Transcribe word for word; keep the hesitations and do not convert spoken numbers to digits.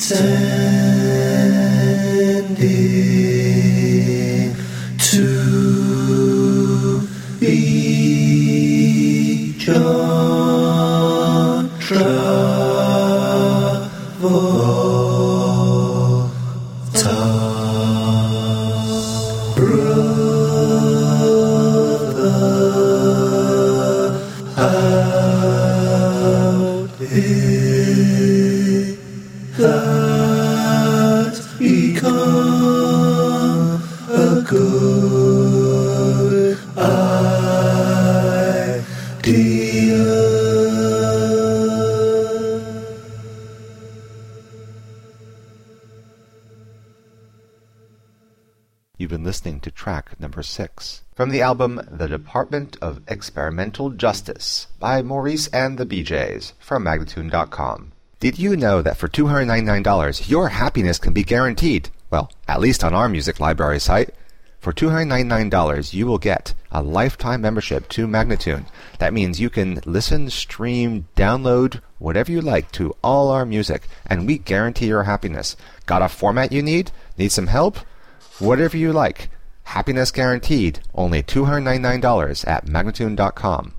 Sending to each on Travolta, brother, out it has become a good idea. You've been listening to track number six from the album The Department of Experimental Justice by Maurice and the B Js from Magnatune dot com. Did you know that for two hundred ninety-nine dollars your happiness can be guaranteed? Well, at least on our music library site. For two hundred ninety-nine dollars you will get a lifetime membership to Magnatune. That means you can listen, stream, download, whatever you like to all our music, and we guarantee your happiness. Got a format you need? Need some help? Whatever you like. Happiness guaranteed. Only two hundred ninety-nine dollars at Magnatune dot com.